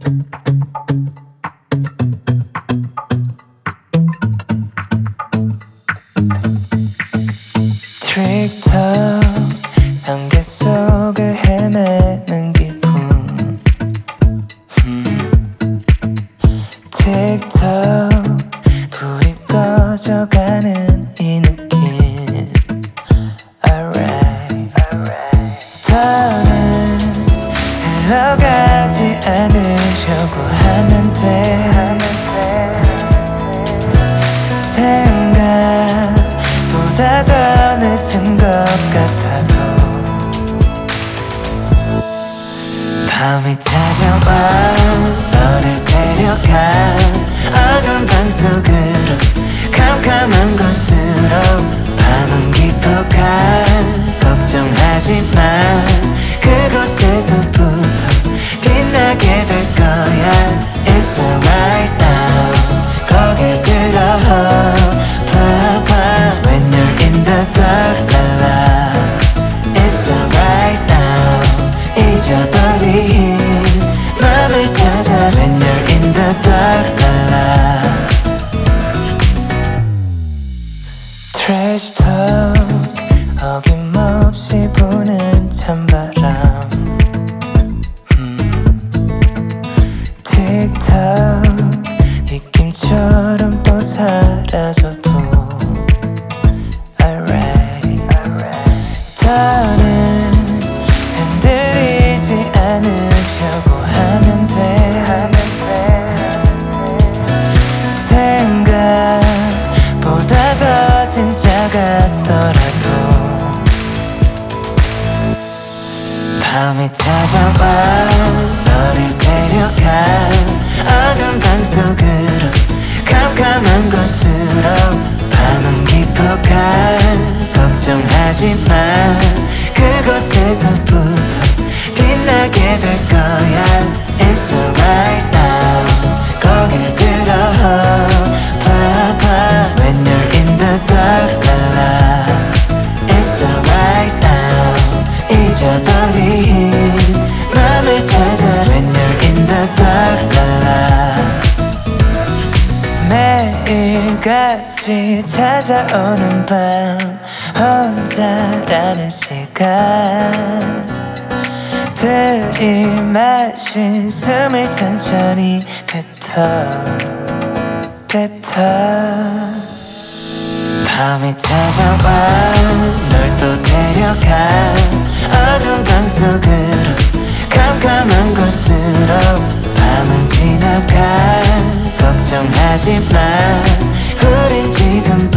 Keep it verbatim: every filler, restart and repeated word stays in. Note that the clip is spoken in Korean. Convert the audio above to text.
트릭터 안개 속을 헤매는 기분 음. 틱톡 불이 꺼져가는 이 느낌 Alright, alright. 더는 흘러가지 않으려고 하면 돼 생각보다 더 늦은 것 같아도 밤이 찾아와 너를 데려가 어두운 방 속으로 캄캄한 곳으로 밤은 깊어가 걱정하지 마 그곳에서부터 빛나게 될 거야 It's alright now 거길 들어 봐, 봐 When you're in the dark la la It's alright now 잊어버린 맘을 찾아 When you're in the dark la la Trash talk 어김없이 부는 찬바람 음. 틱톡 입김처럼 또 사라져도 Alright, alright. 더는 흔들리지 않으려고 하면 돼 생각보다 더 진짜 같더라도 밤이 찾아와 너를 데려가 어두운 방 속으로 캄캄한 곳으로 밤은 깊어가 걱정하지 마 그곳에서부터 빛나게 될 거야 It's alright now 거길 들어 봐, 봐 When you're in the dark la la It's alright now 잊어버린 맘을 찾아 When you're in the dark la la 매일같이 찾아오는 밤 혼자라는 시간 들이마신 숨을 천천히 뱉어 뱉어 밤이 찾아와 널 또 데려가 어두운 방 속으로 캄캄한 곳으로 밤은 지나가 걱정하지 마 우린 지금